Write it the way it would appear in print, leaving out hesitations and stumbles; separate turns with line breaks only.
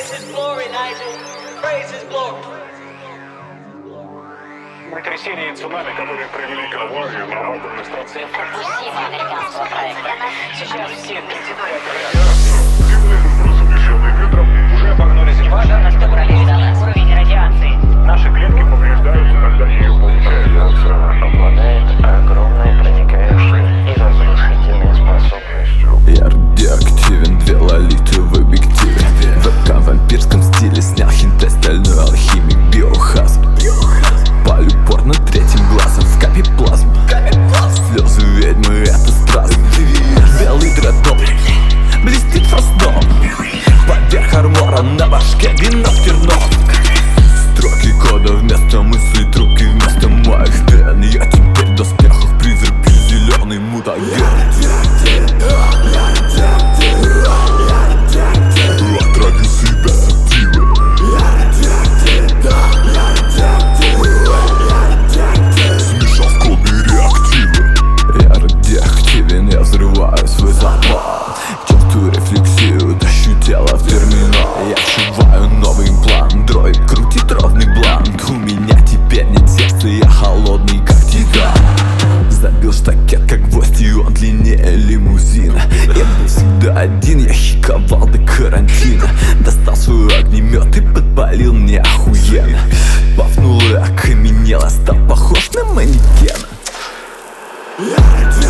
Землетрясение и цунами, которые привели к аварии на атомной станции
Фукусима американского проекта.
Сейчас все 32 Сильные выбросы, унесенные ветром, уже обогнули Землю.
Важно, что параллель дала уровень радиации.
Наши клетки повреждаются, когда ее получают.
Радиация обладает огромной проникающей и разрушительной способностью.
Я радиоактивен, 2 лолиты в объективе. ВК в вампирском стиле снял хинтай, стальной алхимик, биохазард. Палю порно 3-м глазом в капе плазмы. Слезы ведьмы, это страз. Белый дредноут блестит фростом. Поверх армора на башке вино в терном. Строки кода вместо мыслей, трубки вместо моих вен. Я теперь в доспехах, призрак и зеленый мутаген. Отравил себя активом. Смешал в колбе реактивы. Я радиоактивен, я взрываю свой запал. Чувствую рефлексию, тащу тело в терминал. Я вшиваю новый имплант, дроид крутит ровный бланк. У меня теперь нет сердца, я холодный как титан. Забил штакет как гвоздь, и он длиннее лимузина. Я был всегда один, я хиковал до карантина. Достал свой огнемет и подпалил мне охуенно. Пафнул и окаменело, стал похож на манекена.